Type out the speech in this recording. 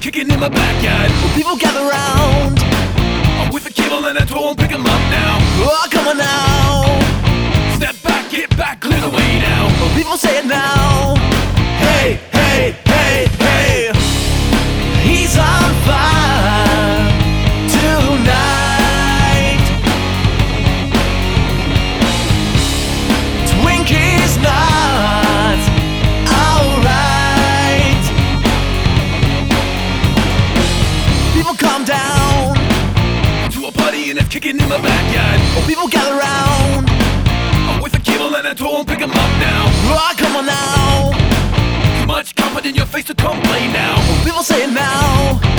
kicking in my backyard. People gather round. I'm with a cable and a tool, pick 'em up now. Oh, come on now. Step back, get back, clear the way now. People say it now. Hey, hey, hey, hey. He's on fire tonight. Twinkie's not alright. People calm down. To a party and it's kicking in my backyard. People gather round. I'm with a cable and a tool, pick 'em up now. Oh, come on now. Too much confidence in your face to complain now. People say it now.